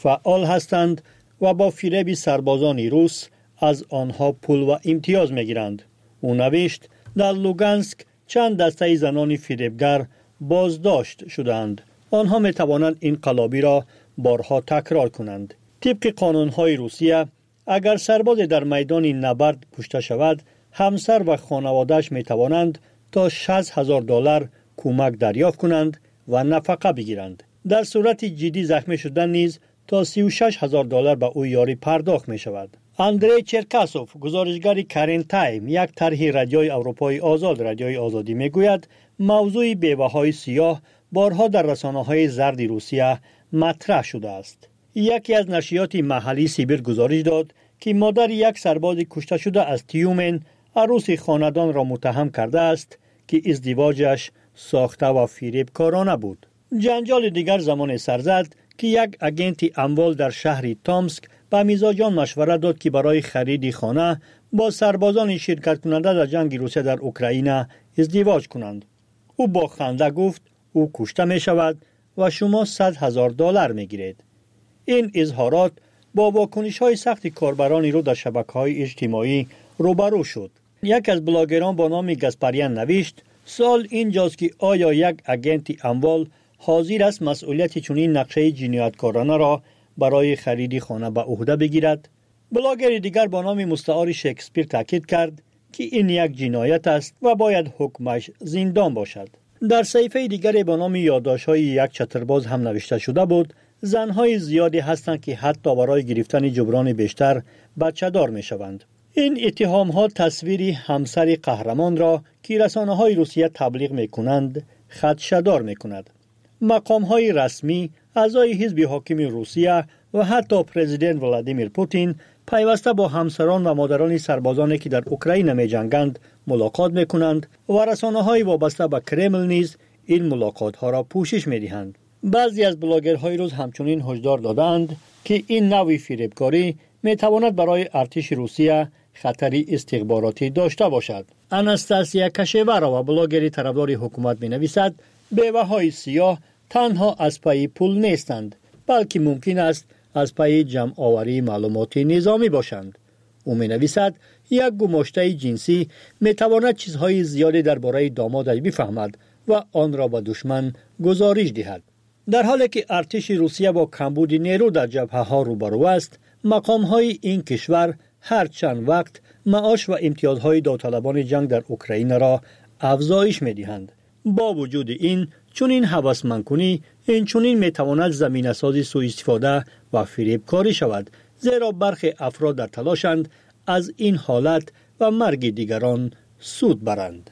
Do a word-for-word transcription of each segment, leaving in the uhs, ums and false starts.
فعال هستند و با فریب سربازان روس از آنها پول و امتیاز میگیرند. او نوشت در لوگانسک چند دسته زنان فریبگر بازداشت شدند. آنها می توانند این قلابی را بارها تکرار کنند. طبق قانون‌های روسیه اگر سرباز در میدان نبرد کشته شود، همسر و خانواده‌اش می توانند تا شصت هزار دلار کمک دریافت کنند و نفقه بگیرند. در صورت جدی زخمی شدن نیز تا سی و شش هزار دلار به او یاری پرداخت می شود. اندری چرکاسوف، گزارشگر کرین تایم، یک طرح رادیوی اروپای آزاد رادیوی آزادی می گوید موضوع بیوه‌های سیاه بارها در رسانه‌های زرد روسیه مطرح شده است. یکی از نشریات محلی سیبیر گزارش داد که مادر یک سرباز کشته شده از تیومن عروس خاندان را متهم کرده است که ازدواجش ساخته و فریبکارانه بود. جنجال دیگر زمان سر زد که یک اگنت اموال در شهر تامسک به میزاجان مشورت داد که برای خرید خانه با سربازان شرکت کننده در جنگ روسیه در اوکراین ازدواج کنند. او با خنده گفت او کشته می شود و شما صد هزار دلار می گیرید. این اظهارات با واکنش های سخت کاربران رو در شبکه های اجتماعی روبرو شد. یک از بلاگران با نام گاسپریان نوشت سوال اینجاست که آیا یک اگنت اموال حاضر است مسئولیت چنین نقشه جنایتکارانه را برای خرید خانه به عهده بگیرد؟ بلاگر دیگر با نام مستعار شکسپیر تاکید کرد که این یک جنایت است و باید حکمش زندان باشد. در صحیفه دیگر با نام یادداشت‌های یک چترباز هم نوشته شده بود زنهای زیادی هستند که حتی برای گرفتن جبران بیشتر بچه‌دار می‌شوند. این اتهام‌ها تصویری همسر قهرمان را که رسانه‌های روسیه تبلیغ می‌کنند خدشه‌دار می‌کند. مقام‌های رسمی، اعضای حزب حاکم روسیه و حتی پرزیدنت ولادیمیر پوتین پیوسته با همسران و مادران سربازانی که در اوکراین می‌جنگند ملاقات می‌کنند و رسانه‌های وابسته به کرمل نیز این ملاقات‌ها را پوشش می‌دهند. بعضی از بلاگرهای روز همچنین هشدار دادند که این نوع فریبکاری می‌تواند برای ارتش روسیه خطری استخباراتی داشته باشد. اناستاسیا کشیورا و بلاگری طرفدار حکومت می‌نویسد بیوه‌های سیاه تنها از پای پول نیستند، بلکه ممکن است از پای جمع آوری معلومات نظامی باشند. او می‌نویسد یک گماشته جنسی می‌تواند چیزهای زیادی درباره دامادش بفهمد و آن را به دشمن گزارش دهد. در حالی که ارتش روسیه با کمبود نیرو در جبهه‌ها روبرو است، مقام‌های این کشور هر چند وقت معاش و امتیازهای داوطلبان جنگ در اوکراین را افزایش می‌دهند. با وجود این چنین هوسمندکنی این چنین می‌تواند زمینه‌سازی سوء استفاده و فریبکاری شود، زیرا برخی افراد در تلاشند از این حالت و مرگ دیگران سود برند.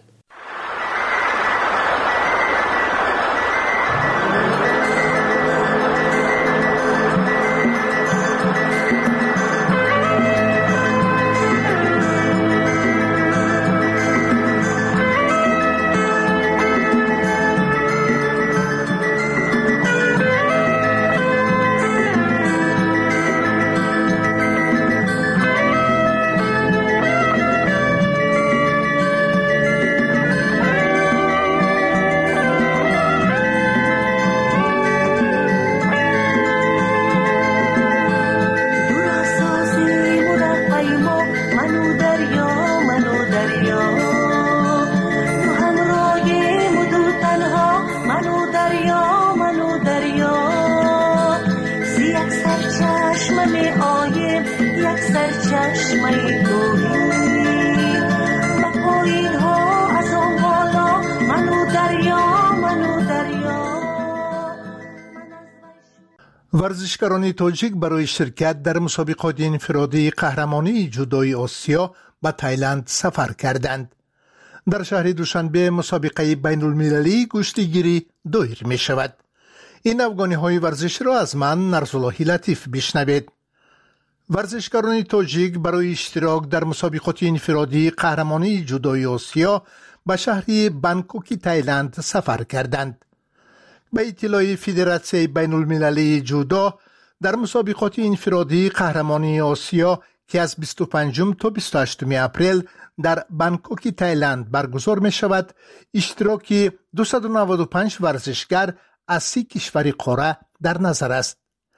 ورزشکاران تاجیک برای شرکت در مسابقات انفرادی قهرمانی جودوی آسیا به تایلند سفر کردند. در شهر دوشنبه مسابقه بین المللی گشتیگیری دایر می شود. این افغانی های ورزش را از من نرساللهی لطیف بشنوید. ورزشکاران تاجیک برای اشتراک در مسابقات انفرادی قهرمانی جودوی آسیا به شهر بانکوک تایلند سفر کردند. به اطلاع فدراسیون بین المللی جودو در مسابقات انفرادی قهرمانی آسیا که از بیست و پنجم تا بیست و هشتم اپریل در بانکوک تایلند برگزار می شود، اشتراک دویست و نود و پنج ورزشگر از سی کشور قاره در نظر است.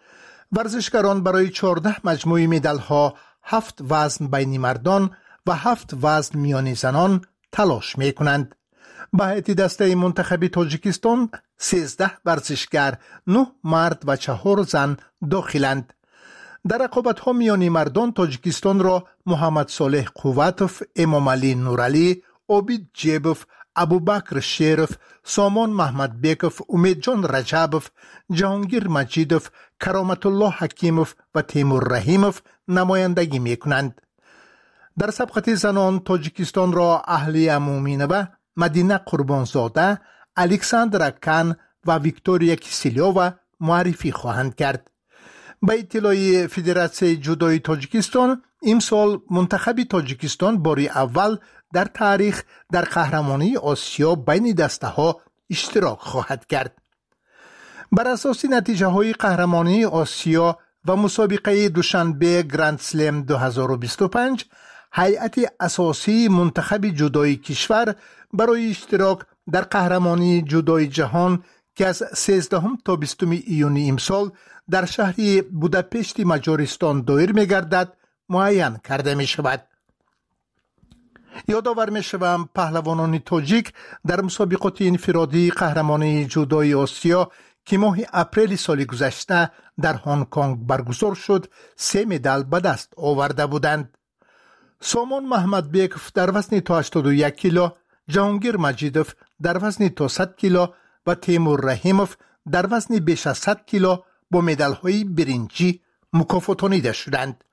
ورزشکاران برای چهارده مجموعه مدال ها، هفت وزن بین مردان و هفت وزن میان زنان تلاش می کنند. به هیئت دسته منتخب تاجیکستان سیزده ورزشکار، نه مرد و چهار زن داخلند. در رقابت‌ها میان مردان تاجیکستان را محمد صالح قوتوف، امام علی نورعلی، عابد جیبوف، ابوبکر شیرف، سامان محمد بیکوف، امیدجان رجبوف، جهانگیر مجیدوف، کرامت الله حکیموف و تیمور رحیموف نمایندگی می کنند. در سبقت زنان تاجیکستان را اهلی امومینوه، مدینه قربانزاده، الکساندرا کان و ویکتوریا کیسیلیووا معرفی خواهند کرد. به اطلاع فدراسیون جودوی تاجیکستان، امسال منتخب تاجیکستان باری اول در تاریخ در قهرمانی آسیا بین دسته ها اشتراک خواهد کرد. بر اساس نتیجه های قهرمانی آسیا و مسابقه دوشنبه گرند سلم دو هزار و بیست و پنج، هیئت اساسی منتخب جودوی کشور برای اشتراک در قهرمانی جودوی جهان که از سیزدهم تا بیستم ایون امسال در شهر بوداپشت مجارستان دایر می گردد معین کرده می شود. یادآور می شوم پهلوانان تاجیک در مسابقات انفرادی قهرمانی جودوی آسیا که ماه اپریل سال گذشته در هنگ کنگ برگزار شد، سه مدال به دست آورده بودند. سامان محمد بیکوف در وزن تا هشتاد و یک کیلو، جهانگیر مجیدوف در وزن تا صد کیلو و تیمور رحیموف در وزن بیش از صد کیلو با مدال‌های برنجی مکافاتانیده شدند.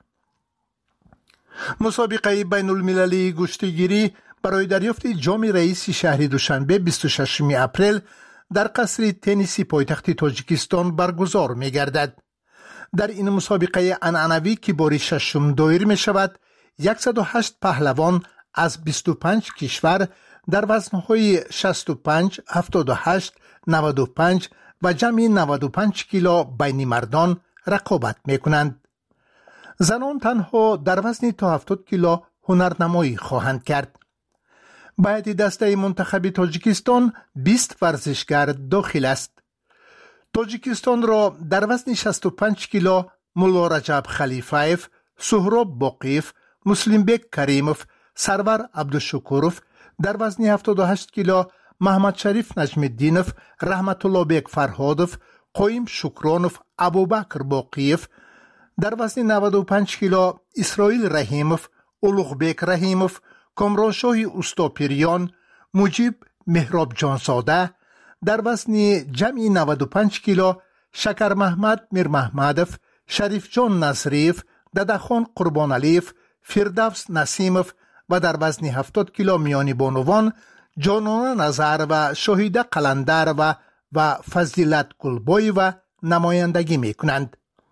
مسابقه بین المللی گشتیگیری برای دریافت جام رئیس شهر دوشنبه بیست و ششم اپریل در قصر تنیسی پایتخت تاجیکستان برگزار می گردد. در این مسابقه عنعنوی که بار ششم دایر می شود، صد و هشت پهلوان از بیست و پنج کشور در وزن‌های شصت و پنج، هفتاد و هشت، نود و پنج و جمع نود و پنج کیلو بین مردان رقابت می کنند. زنان تنها در وزن تا هفتاد کیلو هنرنمایی خواهند کرد. به هیئت دسته منتخب تاجیکستان بیست ورزشکار داخل است. تاجیکستان را در وزن شصت و پنج کیلو مولا رجب خلیفایف، سهراب باقیف، مسلم بیگ کریموف، سرور عبدالشکوروف، در وزن هفتاد و هشت کیلو محمد شریف نجم الدینوف، رحمت الله بیگ فرهادوف، قایم شکرانوف، ابوبکر باقیف، در وزن نود و پنج کیلو اسرائیل رحیموف، اولوغ بیگ رحیموف، کامرانشاه اوستاپیریان، مجیب مهراب جانزاده، در وزن جمعی نود و پنج کیلو شکر محمد میر محمدوف، شریف جان نصریف، ددخان قربان علیف، فردوس نسیموف و در وزن هفتاد کیلو میانی بانوان جانانه نظر و شهیده قلندر و و فضیلت گلبای و نمایندگی می کنند.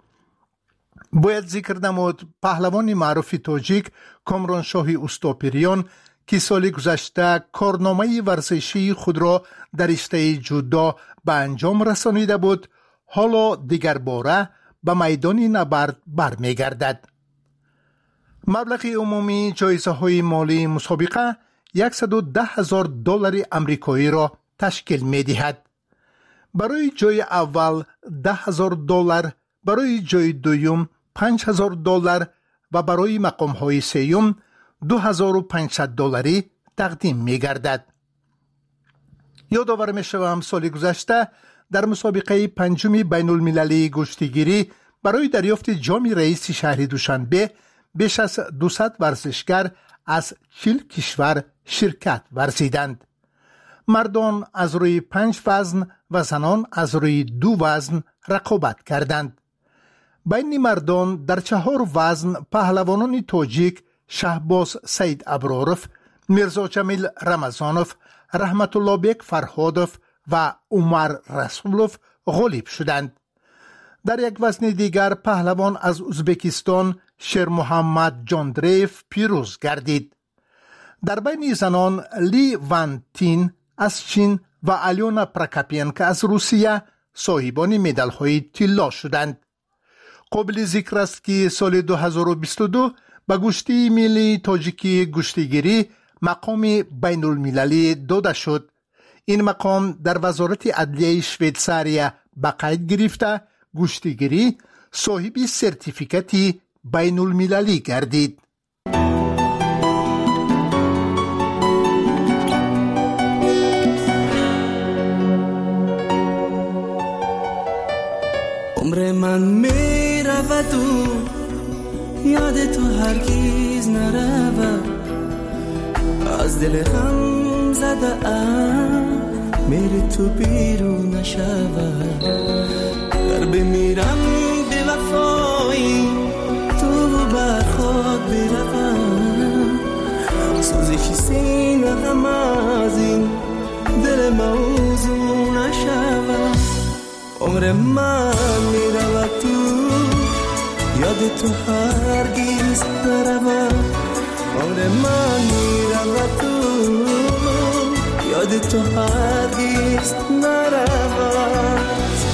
باید ذکر نمود پهلوان معروف تاجیک کامرانشاه اوستاپیریان که سال گذشته کارنامه ورزشی خود را در رشته جودو به انجام رسانیده بود، حالا دیگر باره به میدان نبرد برمیگردد. مبلغ عمومی جایزه های مالی مسابقه صد و ده هزار دلار امریکایی را تشکیل می دهد. برای جای اول ده هزار دلار، برای جای دوم پنج هزار دلار و برای مقام های سوم دو هزار و پانصد دلاری تقدیم می گردد. یادآور می شوم سال گذشته در مسابقه پنجم بین المللی گشتیگیری برای دریافت جام رئیس شهر دوشنبه بیش از دویست ورزشکار از چهل کشور شرکت ورزیدند. مردان از روی پنج وزن و زنان از روی دو وزن رقابت کردند. بین مردان در چهار وزن پهلوانان تاجیک شهباز سید ابراروف، میرزا جمیل رمضانوف، رحمت الله بیگ فرهادوف و عمر رسولوف غالب شدند. در یک وزن دیگر پهلوان از ازبکستان شیر محمد جاندریف پیروز گردید. در بین زنان لی وان تین از چین و الیونا پراکاپینکا از روسیه صاحبان مدال های طلا شدند. قابل ذکر است که سال دو هزار و بیست و دو به گشتی ملی تاجیکی گشتیگیری مقام بین المللی داده شد. این مقام در وزارت عدلیه شویتزاریا به قید گرفته گشتیگیری صاحب سرتیفیکتی بین المللی گردید. عمر من می رود و یاد تو هرگز نرود، از دل غم زده ام میری تو بیرون نشود. در بمیرم به وفایی تو بر خود بروم، سوزش سینه غم از این دل موضوع نشود. عمر من میرود تو یاد تو هرگز نرود، عمر من میرود تو یاد تو هرگز نرود.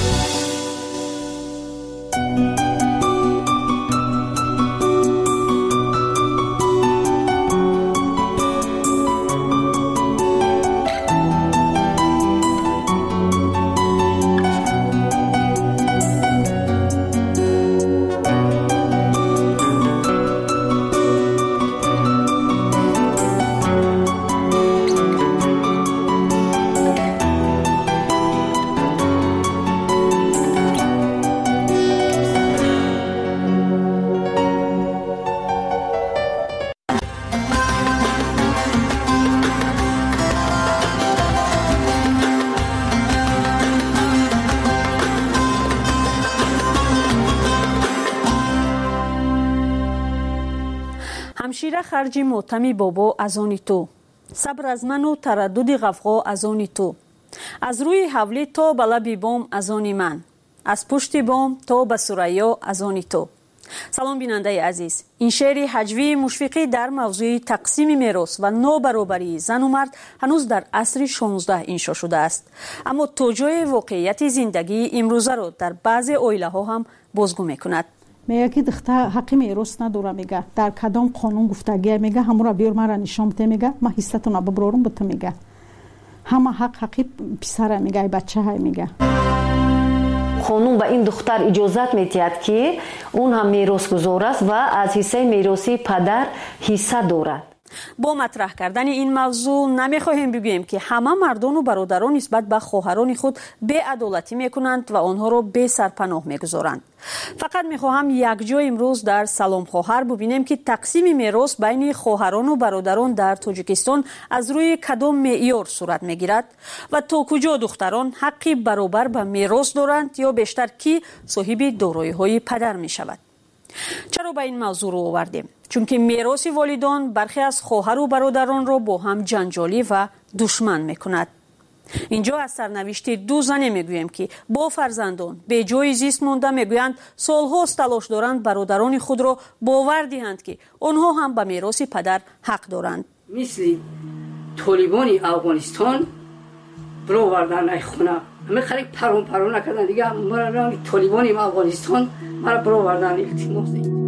همشیره خرجی موتمی بابا از آنی تو، صبر از من و تردد غفغا از آنی تو، از روی حولی تا به لب بام از آنی من، از پشت بام تا به ثریا از آنی تو. سلام بیننده عزیز، این شعر هجوی مشفقی در موضوع تقسیم میراث و نابرابری زن و مرد هنوز در عصر شانزده انشا شده است، اما توجیه واقعیت زندگی امروزه را در بعضی عائله ها هم بازگو میکند. میگه که دختر حقی میراث نداره، میگه در کدام قانون گفتگی، میگه همون را بیار مرا نشان بده، میگه ما حصتون ببرارم به تو، میگه همه حق حقی پسر، میگه بچه های، میگه قانون به این دختر اجازت میدهد که اون هم میراث گزار است و از حصه میراثی پدر حصه دارد. با مطرح کردن این موضوع نمیخواهیم بگوییم که همه مردان و برادران نسبت به خواهران خود بی‌عدالتی میکنند و آنها را بی سرپناه میگذارند. فقط میخواهم یک جا امروز در سلام خواهر ببینیم که تقسیم میراث بین خواهران و برادران در تاجیکستان از روی کدام معیار صورت میگیرد و تا کجا دختران حقی برابر به میراث دارند یا بیشتر کی صاحب دارایی های پدر میشود. چرا به این موضوع رو آوردیم؟ چون که میراث والدان برخی از خواهر و برادران را با هم جنجالی و دشمن میکند. اینجا از سرنوشت دو زن میگوییم که با فرزندان به جای زیست مانده، میگویند سالهاست تلاش دارند برادران خود را باور دهند که آنها هم به میراث پدر حق دارند. مثل طالبان افغانستان برو آوردن ای خونه، همه خلق پرون پرون نکردن دیگه. مرا طالبان افغانستان مرا برو آوردن التماس.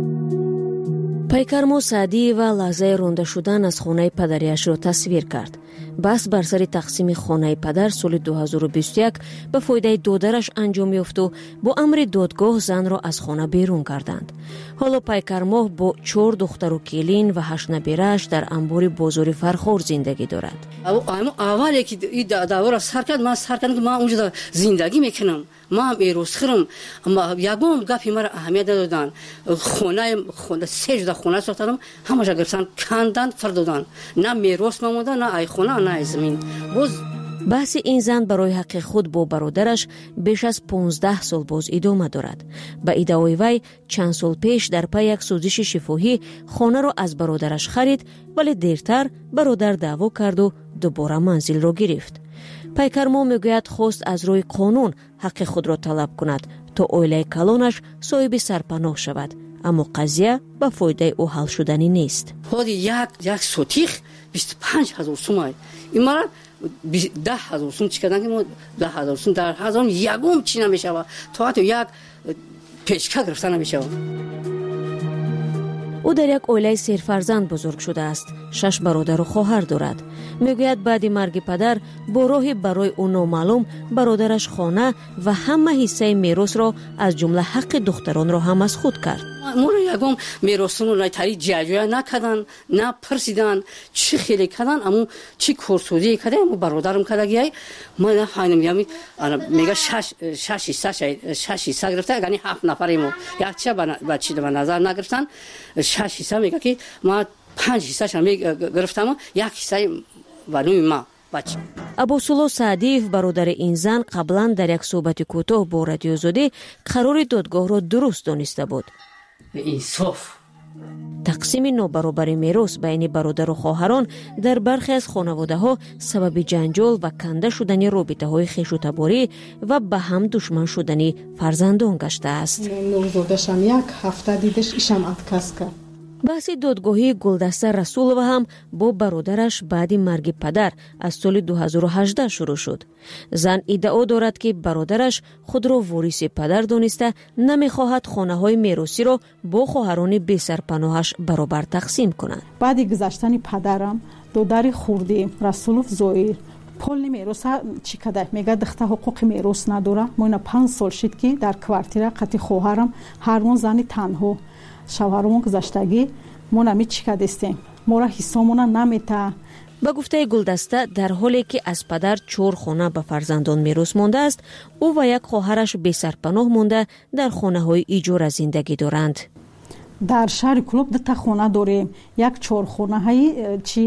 پیکرمو سعدی و لحظه رانده شدن از خانه پدریش را تصویر کرد. بس بر سر تقسیم خانه پدر سال دو هزار و بیست و یک به فایده دادرش انجام یافت و با امر دادگاه زن را از خانه بیرون کردند. حالا پیکرمو با چهار دختر و کلین و هشت نبیره‌اش در انبار بازار فرخار زندگی دارد. اولی که این دعوا را سر کرد، من سر کردم که من اونجا زندگی میکنم، ما هم ایروز خرم، اما یکم گپی مرا اهمیت دادن. خونه خونه سه جدا خونه ساختم، همش گرفتن کندن فردادن، نه میراث مونده، نه ای خونه نه زمین. باز بحث این زن برای حق خود با برادرش بیش از پانزده سال باز ادامه دارد. به ادعای وی چند سال پیش در پی یک سوزش شفاهی خانه را از برادرش خرید، ولی دیرتر برادر دعوا کرد و دوباره منزل را گرفت. پیکرمو میگوید خواست از روی قانون حق خود را طلب کند تا عائله کلانش صاحب سرپناه شود، اما قضیه به فایده او حل شدنی نیست. خود یک یک سوتیخ بیست و پنج هزار سوم، این مرا ده هزار سوم چی کردن که ما ده هزار سوم در هزار یکم چی نمیشه تا حتی یک پیشکا گرفتن نمیشه. او در یک oilaи серфарзанд бузург шудааст. шаш бародару хоҳар дорад. мегӯяд баъди марги падар бо роҳи барои ӯ номаълум бародараш хона ва ҳама ҳиссаи меросро аз ҷумла ҳаққи духтаронро ҳам аз худ кард. моро ягон меросонро тари ҷаҷоя накардан, на пирсидан, чӣ хеле кардан, аммо чӣ корсозие кардан, аммо бародарам кардагиай, ман нафаҳмидам, ями мега шаш шаш ҳисса шаш ҳисса гирифта, яъни ҳафт нафаре мо якча ба чӣ ба назар нагирифтан, шаш ҳисса мега ки ман панҷ ҳиссаша мегирифтам, як ҳиссаи ба нӯи ман. абосулло саъдиев бародари ин зан қаблан дар як суҳбати кӯтоҳ бо радиозодӣ қарори додгоҳро дуруст дониста буд. инсоф тақсими нобаробари мерос байни бародару хоҳарон дар бархе аз хонаводаҳо сабаби ҷанҷол ва канда шудани робитаҳои хешутаборӣ ва ба ҳам душман шудани фарзандон гаштааст. нурзодашам як ҳафта дидаш ишам отказ кард. баҳси додгоҳии Гулдаста Расулова ҳам бо бародараш баъди марги падар аз соли дуҳазору ҳаждаҳ шурӯъ шуд. зан иддао дорад ки бародараш худро вориси падар дониста намехоҳад хонаҳои меросиро бо хоҳарони бесарпаноҳаш баробар тақсим кунад. баъди гузаштани падарам додари хурди Расулов Зоир полни мероса чӣ када мега духта ҳуқуқи мерос надора. моина панҷ сол шид ки дар квартира қати хоҳарам ҳармон зани танҳо шавҳаромон гузаштагӣ мо нами чӣ кадистем, мора ҳиссомона намета. ба гуфтаи Гулдаста дар ҳоле ки аз падар чор хона ба фарзандон мерос мондааст, ӯ ва як хоҳараш бесарпаноҳ монда дар хонаҳои иҷора зиндагӣ доранд. дар шаҳри Кӯлоб дута хона дорем, як чорхонаҳаи чӣ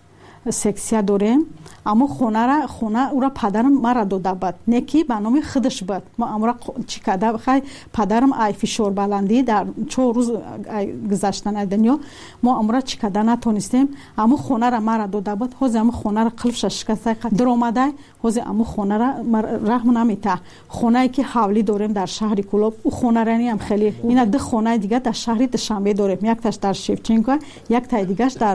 сексия дорем, аммо хонара хона ура падарам мара дода бад, не ки ба номи худаш бад. мо амра чӣ када хай падарам ай фишорбаландӣ дар чор рӯз гузаштанаи дунё мо амра чӣ када натонистем, аммо хонара мара дода бад. ҳозир аммо хонара қилфша шикастай дуромадай, ҳозир аммо хонара раҳм намета. хонае ки ҳавлӣ дорем дар шаҳри Кӯлоб, ӯ хонарaniam хеле ина ду хонаи дигар дар шаҳри Душанбе дорем, якташ дар Шевченко, яктаи дигаш дар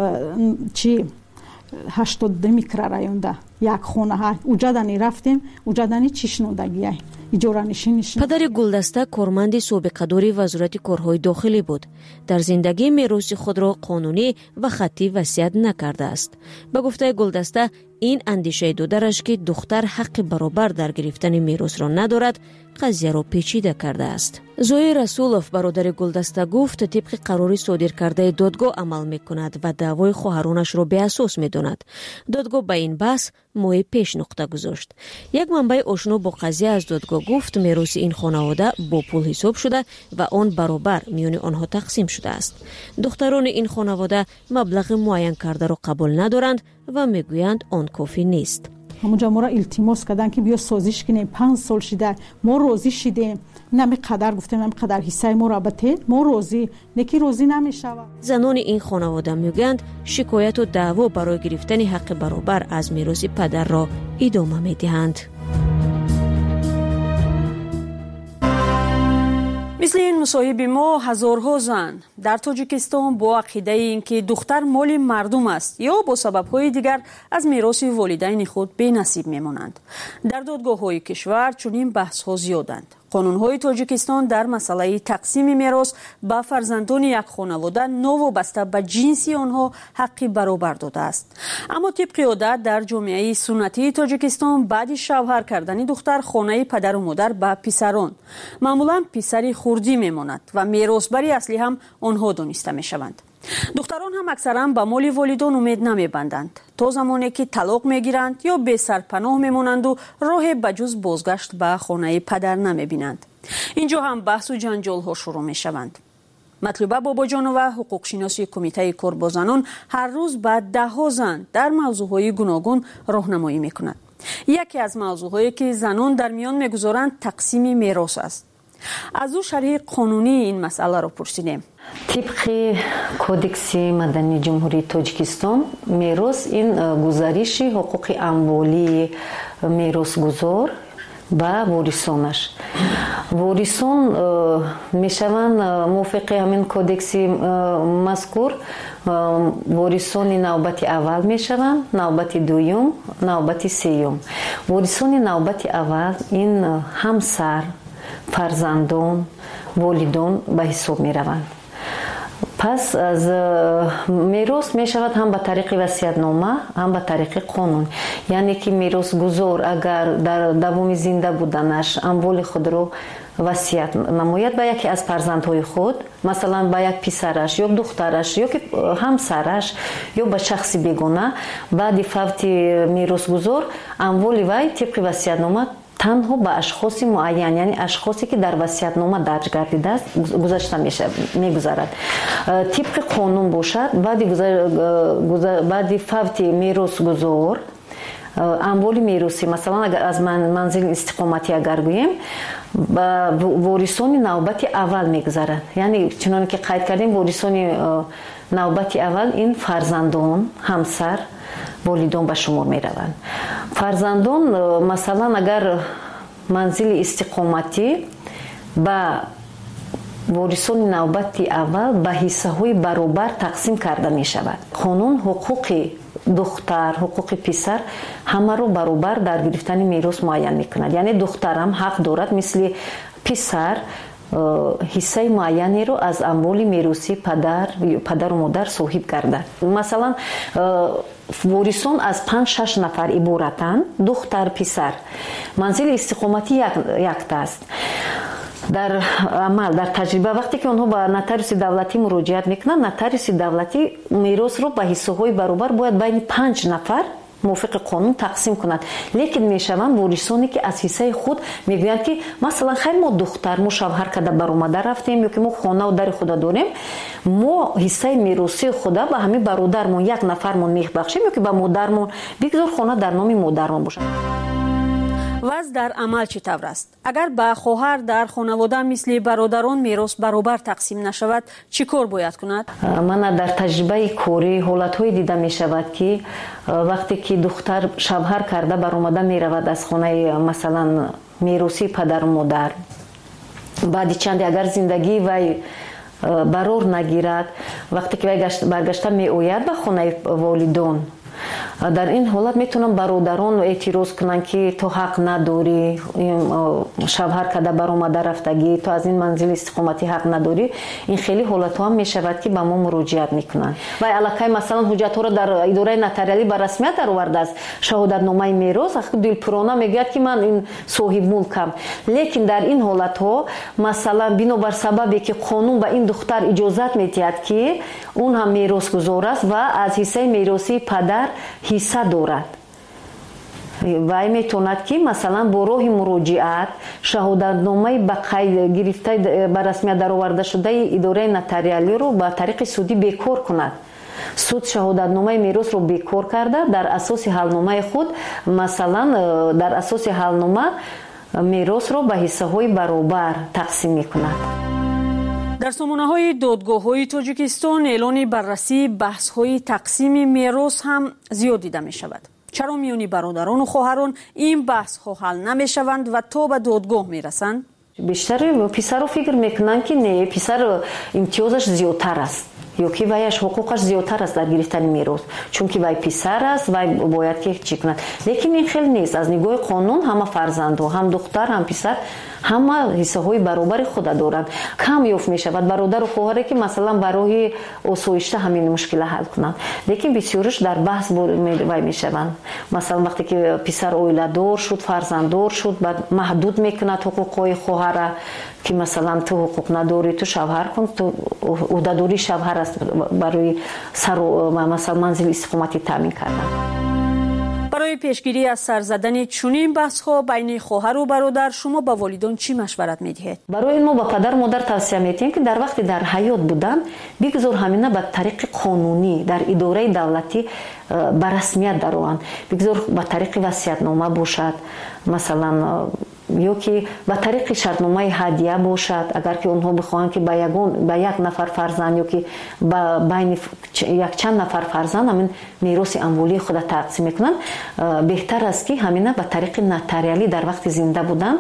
чӣ ҳаштод ду микрорайонда як хонаҳа уҷадани рафтем, уҷадани чӣ шунудагия иҷоранишиниш. падари Гулдаста корманди собиқадори вазорати корҳои дохилӣ буд. дар зиндагӣ мероси худро қонунӣ ва хаттӣ васият накардааст. ба гуфтаи Гулдаста ин андешаи додараш ки духтар ҳаққи баробар дар гирифтани меросро надорад қазияро печида кардааст. Зоир Расулов бародари Гулдаста гуфт тибқи қарори содиркардаи додгоҳ амал мекунад ва даъвои хоҳаронашро беасос медонад. додгоҳ ба ин баҳс моҳи пеш нуқта гузошт. як манбаи ошно бо қазия аз додгоҳ гуфт мероси ин хонавода бо пул ҳисоб шуда ва он баробар миёни онҳо тақсим шудааст. духтарони ин хонавода маблағи муайян кардаро қабул надоранд ва мегӯянд он кофӣ нест. ҳамунҷа моро илтимос кардан ки биё созиш кинем, панҷ сол шида мо розӣ шидем, нами қадар гуфтем, нами қадар ҳиссаи моро бате мо розӣ, неки розӣ намешавад. занони ин хонавода мегӯянд шикояту даъво барои гирифтани ҳаққи баробар аз мероси падарро идома медиҳанд. мисли ин мусоҳиби мо ҳазорҳо зан дар Тоҷикистон бо ақидаи ин ки духтар моли мардум аст ё бо сабабҳои дигар аз мероси волидайни худ бенасиб мемонанд. дар додгоҳҳои кишвар чунин баҳсҳо зиёданд. қонунҳои Тоҷикистон дар масъалаи тақсими мерос ба фарзандони як хонавода новобаста ба ҷинси онҳо ҳаққи баробар додааст. аммо тибқи одат дар ҷомеаи суннатии Тоҷикистон баъди шавҳар кардани духтар хонаи падару модар ба писарон маъмулан писари хурдӣ мемонад ва меросбари аслӣ ҳам онҳо дониста мешаванд. духтарон ҳам аксаран ба моли волидон умед намебанданд то замоне ки талоқ мегиранд ё бесарпаноҳ мемонанду роҳе ба ҷуз бозгашт ба хонаи падар намебинанд. инҷо ҳам баҳсу ҷанҷолҳо шурӯъ мешаванд. матлуба бобоҷонова ҳуқуқшиноси кумитаи кор бо занон ҳар рӯз ба даҳҳо зан дар мавзӯъҳои гуногун роҳнамоӣ мекунад. яке аз мавзӯъҳое ки занон дар миён мегузоранд тақсими мерос аст. аз ӯ шарҳи қонунии ин масъаларо пурсидем. тибқи кодекси мадании ҷумҳурии Тоҷикистон мерос ин гузариши ҳуқуқи амволии меросгузор ба ворисонаш. ворисон мешаванд мувофиқи ҳамин кодекси мазкур ворисони навбати аввал мешаванд, навбати дуюм, навбати сеюм. ворисони навбати аввал ин ҳамсар, фарзандон, волидон ба ҳисоб мераванд. پس از میراث می شود هم به طریق وصیت‌نامه هم به طریق قانون. یعنی که میراث‌گذار اگر در دوام زنده بودنش اموال خود رو وصیت نماید به یکی از فرزندهای خود، مثلا به یک پسرش یا دخترش یا که همسرش یا به شخصی بیگانه، بعد فوت میراث‌گذار اموال وی طبق وصیت‌نامه تنها به اشخاص معین، یعنی اشخاصی که در وصیت‌نامه درج گردیده است گذاشته میشه میگذارد. طبق قانون باشد بعد بعد فوت میراث‌گذار اموال میراثی، مثلا اگر از من منزل استقامتی اگر گوییم با وارثان نوبت اول میگذارد. یعنی چنانکه که قید کردیم وارثان نوبت اول این فرزندان، همسر، والدان به شما می روند. فرزندان مثلا اگر منزل استقامتی با وارثان نوبت اول به حصه های برابر تقسیم کرده می شود. قانون حقوق دختر، حقوق پسر همه رو برابر در گرفتن میراث معین می کند. یعنی دختر هم حق دارد مثل پسر حصه معینی رو از اموال میراثی پدر پدر و مادر صاحب گردد. مثلا وارثان از پنج شش نفر عبارتند، دختر پسر. منزل استقامتی یک یک است. در عمل در تجربه وقتی که اونها به نotarius دولتی مراجعت میکنن، نotarius دولتی میراث رو به حصه های برابر باید بین پنج نفر موافق قانون تقسیم کند. لیکن میشوند وارثانی که از حصه خود میگویند که مثلا خیر ما دختر ما شوهر کرده برآمده رفتیم یا که ما خانه و در خود داریم، ما حصه میراثی خود به همین برادرمون یک نفرمون میبخشیم یا که به مادرمون بگذار خانه در نام مادرمون باشه. وضع در عمل چطور است؟ اگر با خواهر در خانواده مثل برادران میراث برابر تقسیم نشود چی کار باید کند؟ من در تجربه کاری حالت‌های دیده می شود که وقتی که دختر شوهر کرده برآمده می رود از خانه مثلا میراثی پدر و مادر، بعد چندی اگر زندگی وی برار نگیرد، وقتی که وی برگشته می آید به خانه والدان، در این حالت میتونم برادران اعتراض کنن که تو حق نداری، شوهر کرده برآمده رفتگی، تو از این منزل استقامتی حق نداری. این خیلی حالت ها هم میشود که به ما مراجعت میکنن و علاقه مثلا حجت ها رو در اداره نتاریالی به رسمیت در آورده است، شهادت نامه میراث، دلپرانه میگه که من این صاحب ملکم. لیکن در این حالت ها مثلا بنابر سببی که قانون به این دختر اجازت میدهد که اون هم میراث گذار است و از حصه میراثی پدر حصه دارد، وای میتوند که مثلا با راه مراجعت شهادت نامه به قید گرفته به رسمیت در آورده شده اداره نتاریالی رو به طریق سودی بیکار کند. سود شهادت نامه میراث رو بیکار کرده، در اساس حلنامه خود مثلا در اساس حلنامه میراث رو به حصه های برابر تقسیم میکند. در سامانه های دادگاه های تاجیکستان اعلان بررسی بحث های تقسیم میراث هم زیاد دیده می شود. چرا میانی برادران و خواهران این بحث ها حل نمی شوند و تا به دادگاه می رسند؟ بیشتر پسر رو فکر میکنن که نه، پسر امتیازش زیادتر است یا که ویش حقوقش زیادتر است در گرفتن میراث، چون که وی پسر است و باید که چی کند. لیکن این خیلی نیست. از نگاه قانون همه فرزند ها، هم دختر هم پسر، همه حصه های برابر خود دارند. کم یافت می شود برادر و خواهری که مثلا برای آسایش همین مشکل حل کنند، لیکن بسیارش در بحث وی می شوند. مثلا وقتی که پسر اویله دار شد، فرزنددار شد، بعد محدود میکند حقوق های خواهر که مثلا تو حقوق نداری، تو شوهر کن، تو عهده‌داری شوهر است برای سر مثلا منزل استقامتی تامین کردن. برای پیشگیری از سر زدن چنین بحث‌ها بین خواهر و برادر شما به والدان چی مشورت می‌دهید؟ برای ما با پدر مادر توصیه می‌کنیم که در وقت در حیات بودن بگذار همینه به طریق قانونی در اداره دولتی به رسمیت درآیند. بگذار به طریق وصیت‌نامه باشد، مثلا یا که به طریق شرطنامه هدیه باشد، اگر که اونها بخواهند که به یگان به یک نفر فرزند یا که به بین یک چند نفر فرزند همین میراث اموالی خود تقسیم میکنن، بهتر است که همینه به طریق نتاریالی در وقت زنده بودن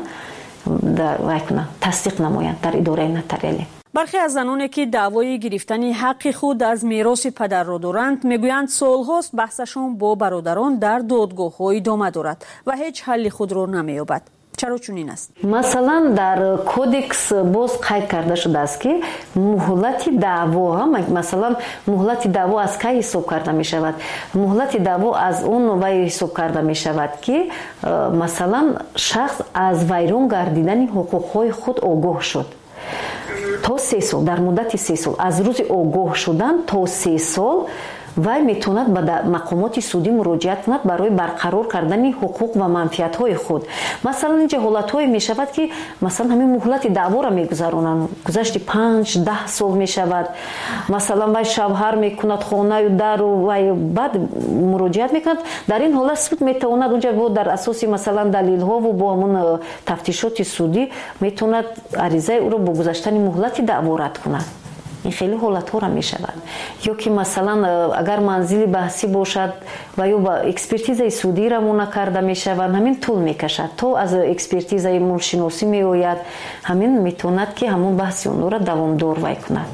در وایکنه تصدیق نمایند در اداره نتاریالی. برخی از زنانی که دعوای گرفتن حق خود از میراث پدر را دارند میگویند سالهاست بحثشان با برادران در دادگاه‌ها ادامه دارد و هیچ حل خود را نمی‌یابد. چرا چنین است؟ مثلا در کودکس باز قید کرده شده است که مهلت دعوا هم مثلا مهلت دعوا از کی حساب کرده می شود؟ مهلت دعوا از اون وی حساب کرده می شود که مثلا شخص از ویران گردیدن حقوقهای خود آگاه شد تا سه سال، در مدت سه سال از روز آگاه شدن تا سه سال وی میتوند به مقامات سودی مراجعت کند برای برقرار کردن حقوق و منفعت‌های خود. مثلا اینجا حالت‌های میشود که مثلا همین مهلت دعوا را میگذرانند، گذشت پنج ده سال میشود، مثلا وی شوهر میکند خانه و در و بعد مراجعت میکند، در این حالت سود میتواند اونجا بود در اساس مثلا دلیل‌ها و با همون تفتیشات سودی میتواند عریضه او را با گذشتن مهلت دعوا رد کند. این خیلی حالت ها را می شود. یا که مثلا اگر منزل بحثی باشد و یا با اکسپرتیزه سودی را مونه کرده می شود، همین طول می کشد تا از اکسپرتیزه مولشناسی می آید، همین می تواند که همون بحثی اون را دوامدار وی کند.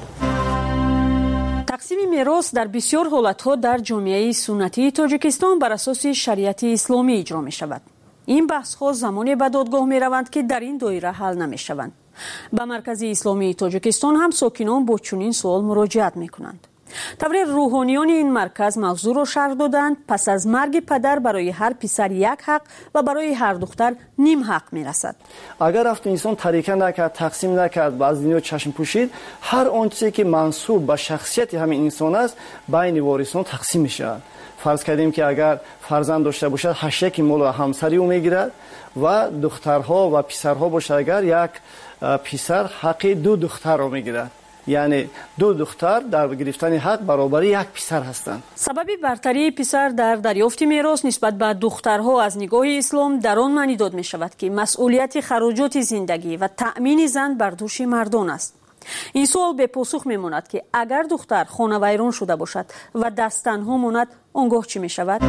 تقسیم میراث در بسیار حالت ها در جامعه سنتی تاجیکستان بر اساس شریعت اسلامی اجرا می شود. این بحث ها زمانی به دادگاه می روند که در این دایره حل نمی شوند. به مرکز اسلامی تاجیکستان هم ساکنان با چنین سوال مراجعت می کنند. طوری روحانیان این مرکز موضوع را شرح دادند پس از مرگ پدر برای هر پسر یک حق و برای هر دختر نیم حق می رسد. اگر رفت انسان طریقه نکرد، تقسیم نکرد، از دنیا چشم پوشید، هر آنچه که منسوب به شخصیت همین انسان است بین وارثان تقسیم می شود. فرض کردیم که اگر فرزند داشته باشد هشت یک مال همسری او میگیرد و دخترها و پسرها باشد اگر یک پسر حق دو دختر را میگیرد، یعنی دو دختر در گرفتن حق برابر یک پسر هستند. سبب برتری پسر در دریافت میراث نسبت به دخترها از نگاه اسلام در آن معنی داده می شود که مسئولیت خراجات زندگی و تأمین زن بر دوش مردان است. این سوال به پاسخ میماند که اگر دختر خانه ویران شده باشد و دست تنها ماند آنگاه چی می شود؟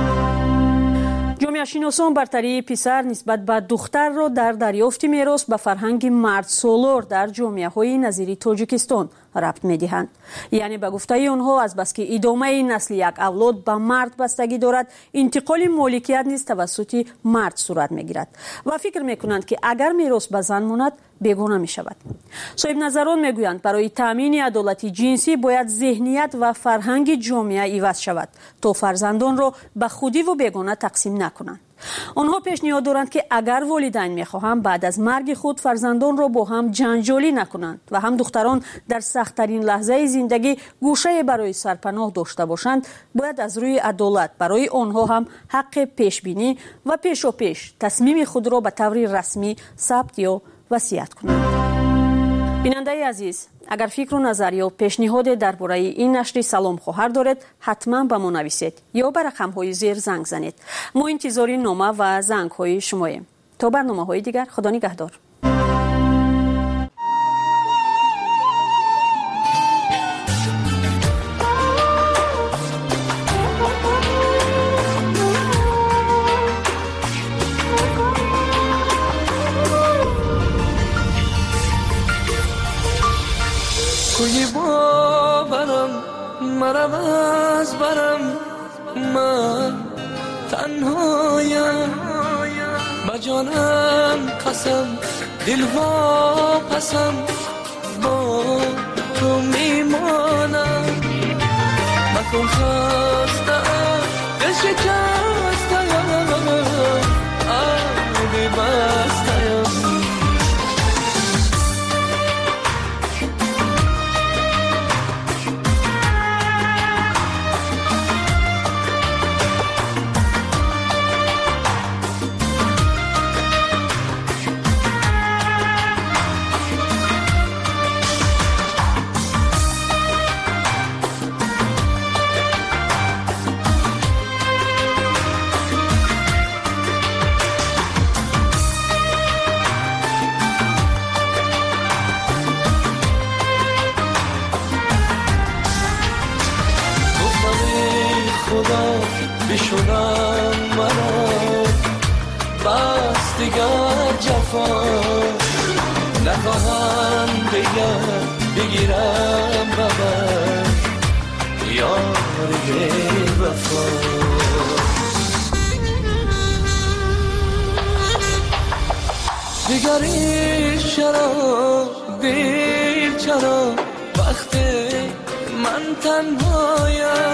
جامعه شناسان برتری پسر نسبت به دختر را در دریافت میراث به فرهنگ مرد سالار در جامعه های نظیر تاجیکستان ربط می دهند. یعنی به گفته آنها از بس که ادامه نسل یک اولاد به مرد بستگی دارد، انتقال مالکیت نیز توسط مرد صورت می گیرد و فکر می کنند که اگر میراث به زن ماند بیگانه می شود. صاحب نظران می گویند برای تامین عدالت جنسی باید ذهنیت و فرهنگ جامعه عوض شود تا فرزندان را به خودی و بیگانه تقسیم نکنند. آنها پیشنهاد دارند که اگر والدین میخواهند بعد از مرگ خود فرزندان را با هم جنجالی نکنند و هم دختران در سخت‌ترین لحظه زندگی گوشه برای سرپناه داشته باشند، باید از روی عدالت برای آنها هم حق پیشبینی و پیشا پیش تصمیم خود را به طور رسمی ثبت یا وصیت کنند. بیننده عزیز، اگر فکر و نظر یا پیشنهاد درباره این نشر سلام خواهر دارید حتما به ما نویسید یا به رقم های زیر زنگ زنید. ما انتظار نامه و زنگ های شماییم. تا برنامه های دیگر، خدا نگهدار. کوی باورم مرم از برم، من تنهایم با جانم قسم دل واپسم با تو میمانم. مکن خستم دل شکستم آبی بستم. بشونم مرا بس دیگر جفا نخواهم دیگر بگیرم ببر یار وفا. شریف چرا دیر چرا وقتی من تنهایم